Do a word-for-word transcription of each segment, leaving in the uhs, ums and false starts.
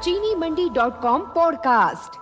चीनी Mandi dot com podcast.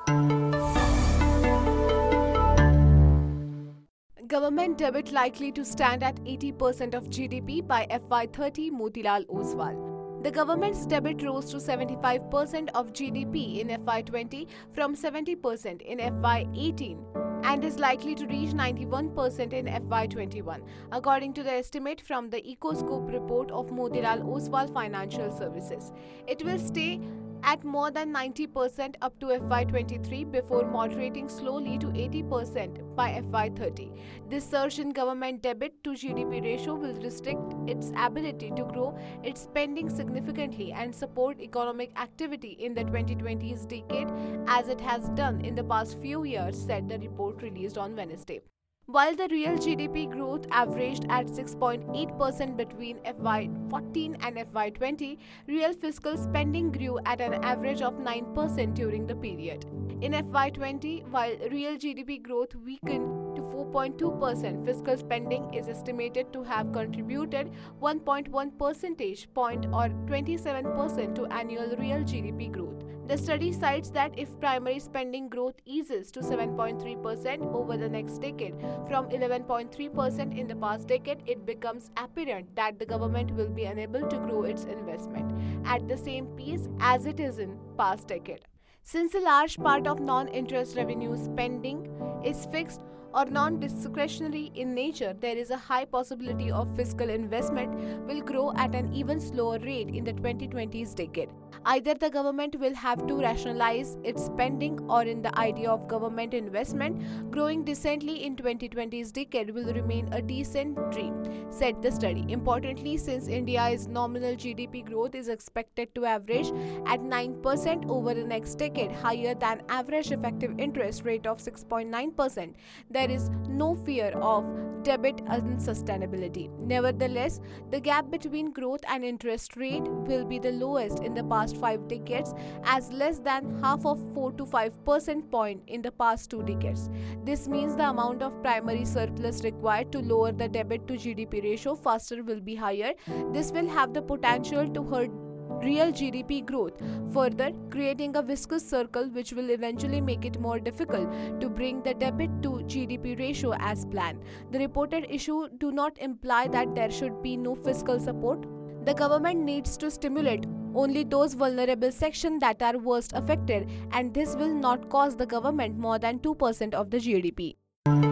Government debit likely to stand at eighty percent of G D P by F Y thirty, Motilal Oswal. The government's debit rose to seventy-five percent of G D P in F Y twenty from seventy percent in F Y eighteen and is likely to reach ninety-one percent in F Y twenty-one, according to the estimate from the Ecoscope report of Motilal Oswal Financial Services. It will stay at more than ninety percent up to F Y twenty-three before moderating slowly to eighty percent by F Y thirty. This surge in government debit to G D P ratio will restrict its ability to grow its spending significantly and support economic activity in the twenty twenties decade as it has done in the past few years, said the report released on Wednesday. While the real G D P growth averaged at six point eight percent between F Y fourteen and F Y twenty, real fiscal spending grew at an average of nine percent during the period. In F Y twenty, while real G D P growth weakened to four point two percent, fiscal spending is estimated to have contributed one point one percentage point or twenty-seven percent to annual real G D P growth. The study cites that if primary spending growth eases to seven point three percent over the next decade from eleven point three percent in the past decade, it becomes apparent that the government will be unable to grow its investment at the same pace as it is in past decade. Since a large part of non-interest revenue spending is fixed or non-discretionary in nature, there is a high possibility of fiscal investment will grow at an even slower rate in the twenty twenties decade. Either the government will have to rationalize its spending, or in the idea of government investment growing decently in twenty twenties decade will remain a decent dream, said the study. Importantly, since India's nominal G D P growth is expected to average at nine percent over the next decade, higher than average effective interest rate of six point nine percent, there is no fear of debit unsustainability. Nevertheless, the gap between growth and interest rate will be the lowest in the past five decades, as less than half of four to five percent point in the past two decades. This means the amount of primary surplus required to lower the debit to G D P ratio faster will be higher. This will have the potential to hurt real G D P growth, further creating a viscous circle which will eventually make it more difficult to bring the debit to G D P ratio as planned. The reported issue do not imply that there should be no fiscal support. The government needs to stimulate only those vulnerable sections that are worst affected, and this will not cost the government more than two percent of the G D P.